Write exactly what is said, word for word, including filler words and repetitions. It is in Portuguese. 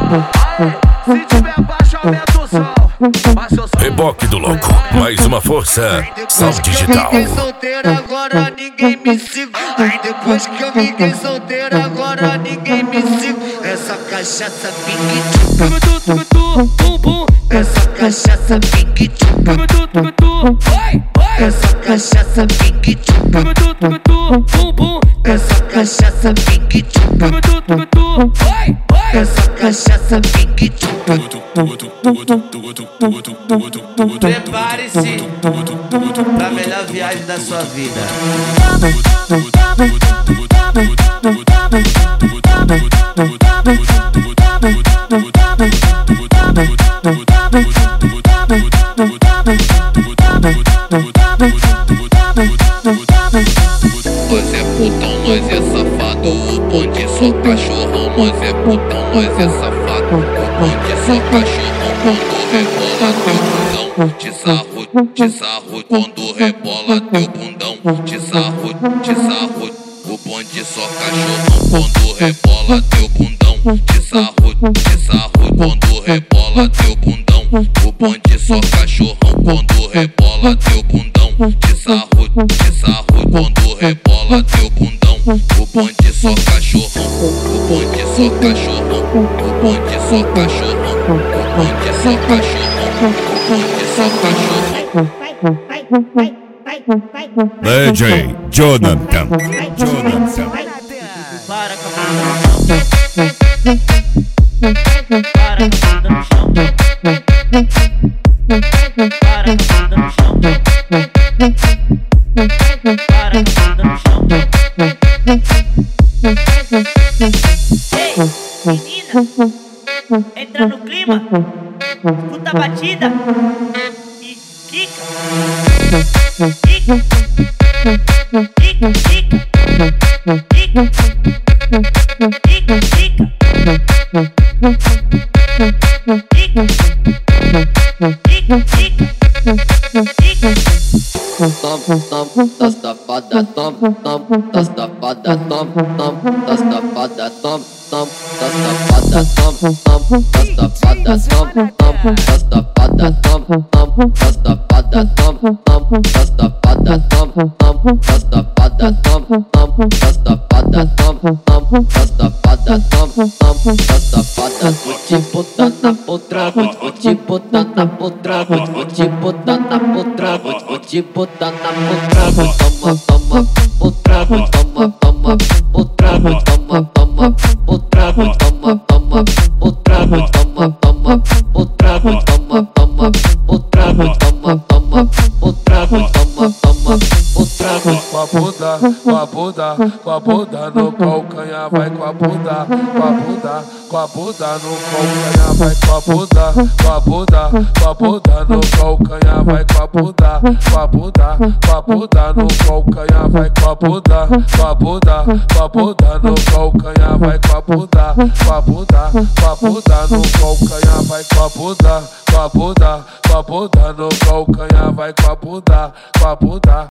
Se tiver baixo, aumenta o som. Reboque do louco, mais uma força. Sal digital. Fiquei solteiro, agora ninguém me siga. Aí depois que eu fiquei solteiro, agora ninguém me siga. Essa cachaça pingue-tchu, essa cachaça pingue-tchu, essa cachaça pingue-tchu, essa cachaça pingue-tchu, essa cachaça pingue-tchu. Prepare-se pra melhor viagem da sua vida. Nós é putão, nós é safado. O bonde só cachorrão. Nós é putão, nós é safado. O bonde só cachorrão. Quando rebola teu bundão, te sarro, te sarro. Quando rebola teu bundão, te sarro, te sarro. O bonde só cachorrão. Quando rebola teu bundão, te sarro, te sarro. Quando rebola teu bundão, o bonde só cachorrão. Quando rebola teu bundão, te sarro, te sarro. Quando rebola teu bundão, o bonde só cachorrão. O bonde só cachorrão. O bonde só cachorrão. O bonde só cachorrão. O bonde só cachorrão. D J Jonathan. Jonathan. Para com a bunda no chão. Para com a bunda no chão. Para com a bunda no chão. Para com a bunda no chão. Ei, menina, entra no clima, escuta a batida e quica, quica, quica, quica, quica, quica, quica. Tom, tom, tá safada, tom, tom, tá safada, tom, tom, tá safada, tom, tom, tá safada, tom, tom, tá safada, tom, tom, tá safada, tom, tom, tá safada, tom, tom, tá safada, tom, tom, tá safada, tom, tom, tá safada, tom, tom, tá safada, tom, tom, tá safada. Vou te botar na potra, vou te botar na potra, vou te botar na potra, vou te botar na potra, toma, toma, potra, toma, toma, potra, toma, toma, potra, toma, toma, potra, toma, toma, potra, toma, toma, potra, toma, toma, potra, toma, toma, potra. Com a bunda, com a bunda, com a bunda no calcanhar, vai com a bunda, com a bunda, com a bunda no calcanhar, vai com a bunda, com a bunda, com a bunda no calcanhar, vai com a bunda, com a bunda, com a bunda no calcanhar, vai com a bunda, com a bunda, com a bunda no calcanhar, vai com a bunda, com a bunda, com a bunda no calcanhar, vai com a bunda, com a bunda, com a bunda no calcanhar, vai com a bunda, com a bunda.